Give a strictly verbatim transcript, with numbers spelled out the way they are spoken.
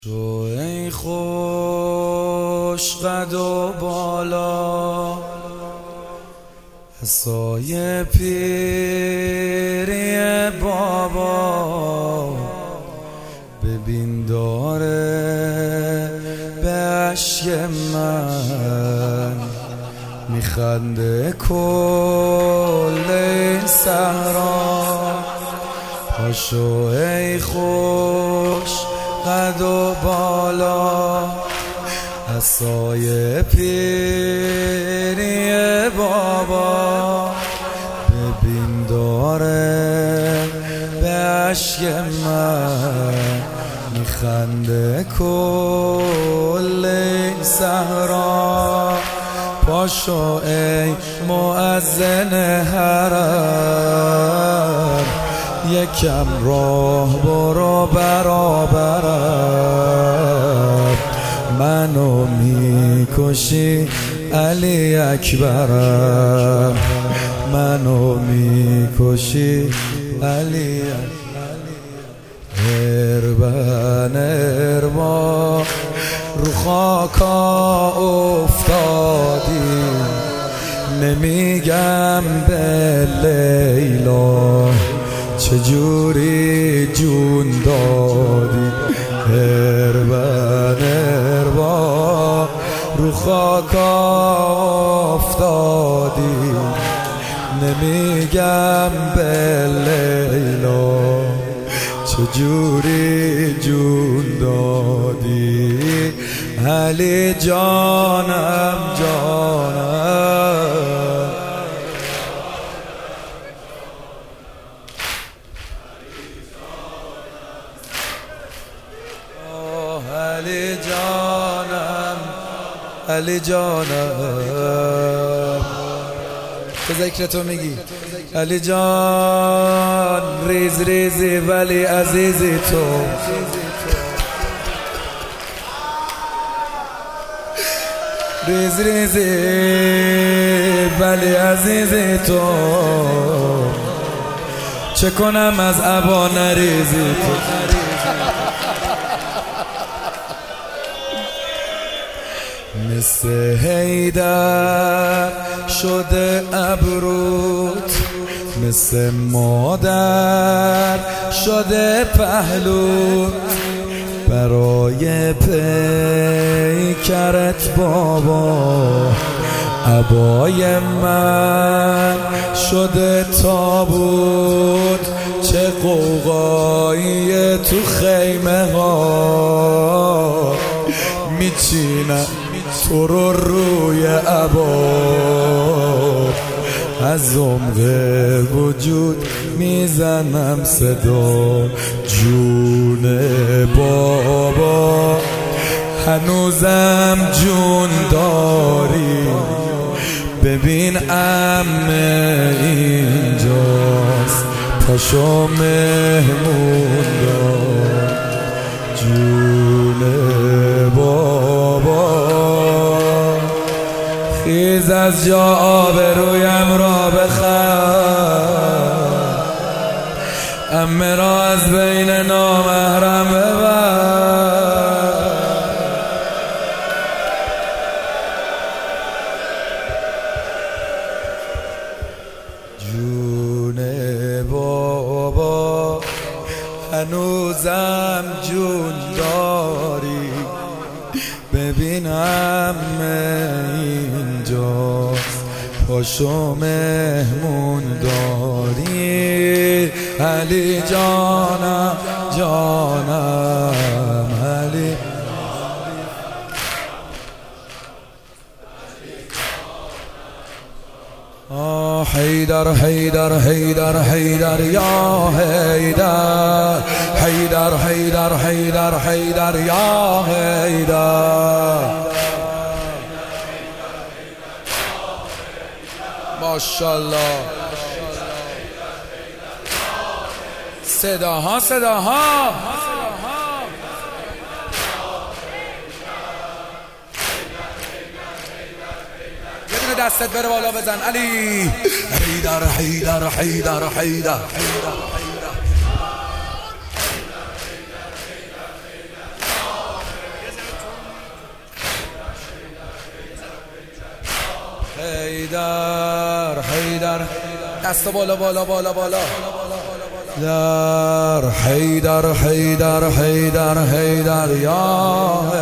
تو ای خوش قد و بالا، عصای پیری بابا، ببین داره به اشک من میخنده کل این صحرا. پاشو ای خوش قد و بالا، عصای پیری بابا، ببین داره به اشک من میخنده کل این صحرا. پاشو ای مؤذن حرم، یکم راه برو برابرم، منو میکشی علی اکبرم، منو میکشی علی اربن اربا. رو خاکا افتادی، نمیگم به لیلا چجوری جون دادی. اربن اربا رو خاکا افتادی، نمیگم به لیلا چجوری جون دادی. علی جانم جانم، علی جانم علی جانم. تو ذکر تو میگی علی جان، ریز ریزی ولی عزیزی تو، ریز ریزی ولی عزیزی تو، چه کنم از عبا نریزی تو. مثل حیدر شده ابروت، مثل مادر شده پهلوت، برای پیکرت بابا عبای من شده تابوت. چه قوقایی تو خیمه ها، میچینم تو رو روی عبا، از عمق وجود میزنم صدا جون بابا. هنوزم جون داری، ببین عمه اینجاست، پاشو مهمون دار جون بابا. خیز از جا آبرویم را بخر، عمه را از بین نامحرم ببر. جون بابا هنوزم جون داری، ببینم اینجاست، پاشو مهمون داری. علی جانم جانم علی. آه حیدر حیدر حیدر حیدر یا حیدر، حیدر حیدر حیدر حیدر یا حیدر. ماشاءالله. صداها صداها. یه دونه دستت بره بالا بزن علی. حیدر حیدر حیدر حیدر. حیدر حیدر دست بالا بالا بالا بالا در حیدر حیدر حیدر حیدر یا